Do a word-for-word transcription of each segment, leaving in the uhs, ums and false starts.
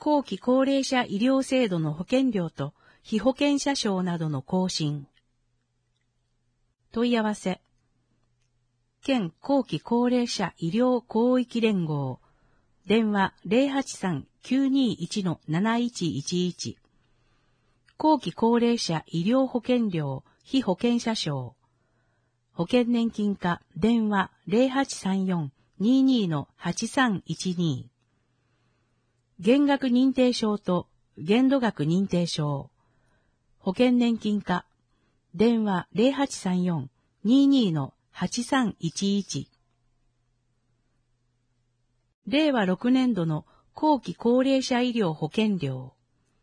後期高齢者医療制度の保険料と被保険者証などの更新。問い合わせ。県後期高齢者医療広域連合。電話 ゼロはちさん きゅうにいち なないちいちいち。後期高齢者医療保険料被保険者証。保険年金課電話 ゼロはちさんよん にーにー はちさんいちに。減額認定証と限度額認定証。保険年金課電話 ゼロはちさんよん にーにー はちさんいちいち。れいわろくねんどの後期高齢者医療保険料。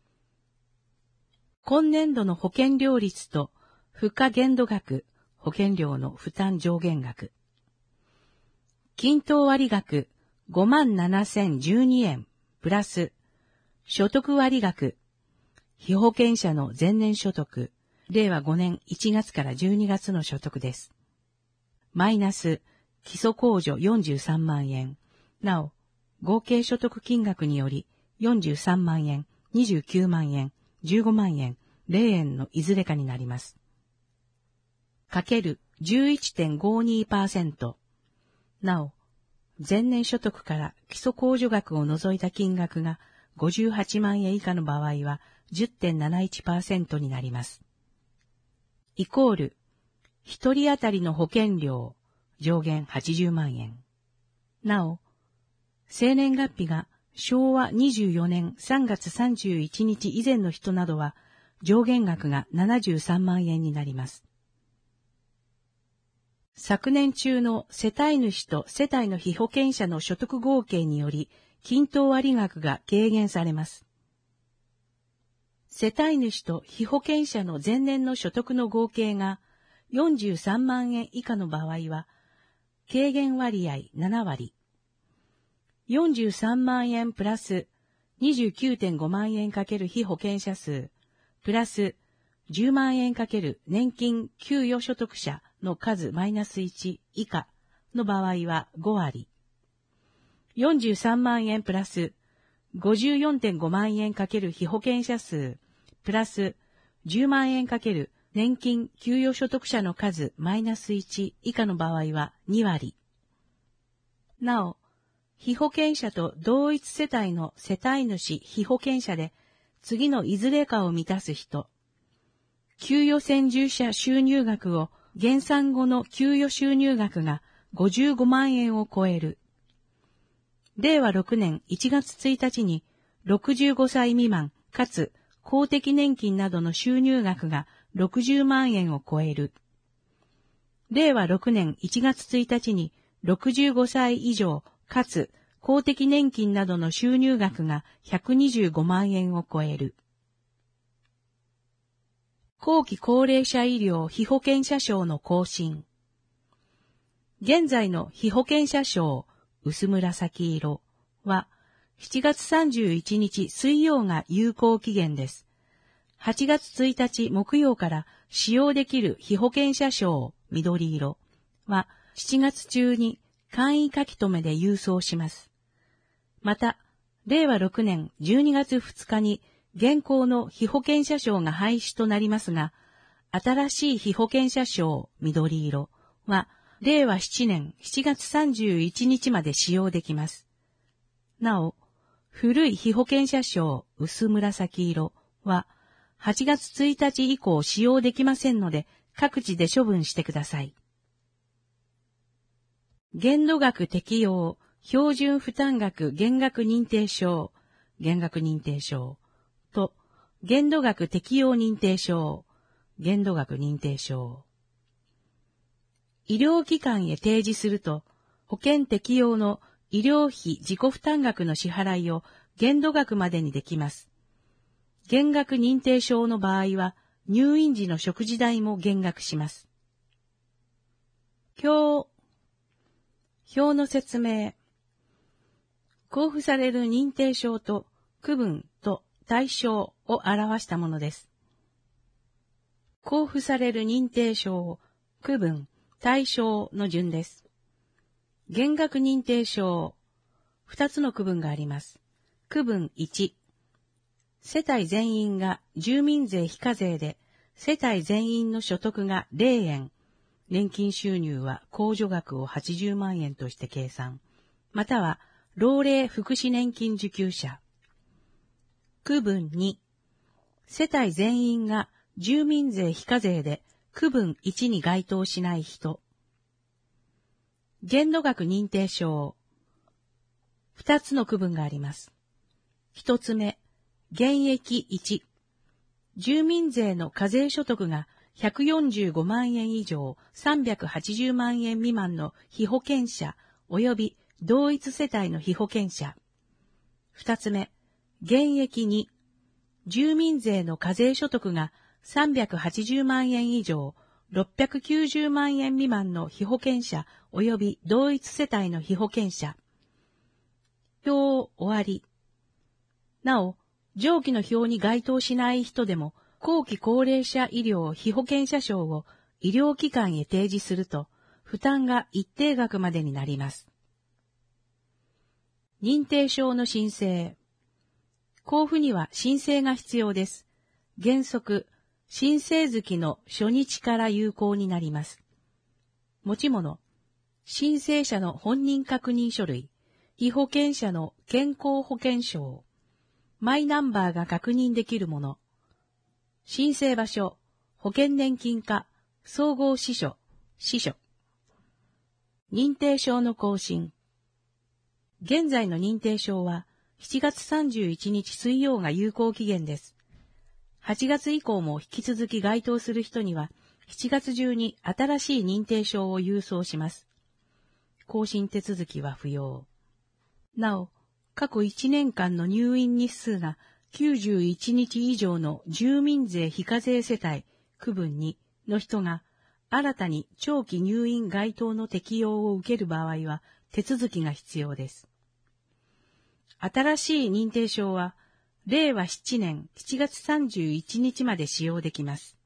今年度の保険料率と付加限度額、保険料の負担上限額。均等割額 ごまんななせんじゅうにえんプラス所得割額、被保険者の前年所得、れいわごねんいちがつからじゅうにがつの所得です。マイナス基礎控除よんじゅうさんまんえん。なお、合計所得金額によりよんじゅうさんまんえん、にじゅうきゅうまんえん、じゅうごまんえん、ゼロえんのいずれかになります。かける じゅういってんごにパーセント。なお、前年所得から基礎控除額を除いた金額がごじゅうはちまんえん以下の場合は じゅってんなないちパーセント になります。イコール、一人当たりの保険料、上限はちじゅうまんえん。なお、生年月日がしょうわにじゅうよねんさんがつさんじゅういちにち以前の人などは、上限額がななじゅうさんまんえんになります。昨年中の世帯主と世帯の被保険者の所得合計により、均等割額が軽減されます。世帯主と被保険者の前年の所得の合計がよんじゅうさんまんえん以下の場合は、軽減割合ななわり。よんじゅうさんまんえんプラス にじゅうきゅうてんごまんえんかける被保険者数、プラスじゅうまんえんかける年金給与所得者の数マイナスいち以下の場合はごわり。よんじゅうさんまんえんプラス ごじゅうよんてんごまんえんかける被保険者数、プラスじゅうまんえんかける年金給与所得者の数マイナスいち以下の場合はにわり。なお、被保険者と同一世帯の世帯主被保険者で次のいずれかを満たす人、給与先住者収入額を減算後の給与収入額がごじゅうごまんえんを超える。れいわろくねんいちがつついたちにろくじゅうごさい未満かつ公的年金などの収入額がろくじゅうまんえんを超える。れいわろくねんいちがつついたちにろくじゅうごさい以上かつ公的年金などの収入額がひゃくにじゅうごまんえんを超える。後期高齢者医療被保険者証の更新。現在の被保険者証薄紫色はしちがつさんじゅういちにち水曜が有効期限です。はちがつついたち木曜から使用できる被保険者証緑色はしちがつ中に簡易書き留めで郵送します。また、れいわろくねんじゅうにがつふつかに現行の被保険者証が廃止となりますが、新しい被保険者証緑色はれいわななねんしちがつさんじゅういちにちまで使用できます。なお、古い被保険者証薄紫色ははちがつついたち以降使用できませんので、各地で処分してください。限度額適用標準負担額減額認定証、減額認定証と限度額適用認定証、限度額認定証。医療機関へ提示すると、保険適用の医療費自己負担額の支払いを限度額までにできます。減額認定証の場合は、入院時の食事代も減額します。表、表の説明。交付される認定証と区分と対象を表したものです。交付される認定証、区分、対象の順です。減額認定証、二つの区分があります。区分いち、 世帯全員が住民税非課税で、世帯全員の所得がれいえん、年金収入は控除額をはちじゅうまんえんとして計算、または老齢福祉年金受給者。区分に、世帯全員が住民税非課税で区分いちに該当しない人。限度額認定証。二つの区分があります。一つ目、現役いち。住民税の課税所得がひゃくよんじゅうごまんえん以上さんびゃくはちじゅうまんえん未満の被保険者及び同一世帯の被保険者。二つ目、現役に。住民税の課税所得がさんびゃくはちじゅうまんえん以上ろっぴゃくきゅうじゅうまんえん未満の被保険者及び同一世帯の被保険者。表終わり。なお、上記の表に該当しない人でも、後期高齢者医療被保険者証を医療機関へ提示すると、負担が一定額までになります。認定証の申請。交付には申請が必要です。原則、申請月の初日から有効になります。持ち物、申請者の本人確認書類、被保険者の健康保険証、マイナンバーが確認できるもの、申請場所、保険年金課、総合支所、支所。認定証の更新。現在の認定証はしちがつさんじゅういちにち水曜が有効期限です。はちがつ以降も引き続き該当する人には、しちがつ中に新しい認定証を郵送します。更新手続きは不要。なお、過去いちねんかんの入院日数がきゅうじゅういちにち以上の住民税非課税世帯区分にの人が新たに長期入院該当の適用を受ける場合は手続きが必要です。新しい認定証はれいわななねんしちがつさんじゅういちにちまで使用できます。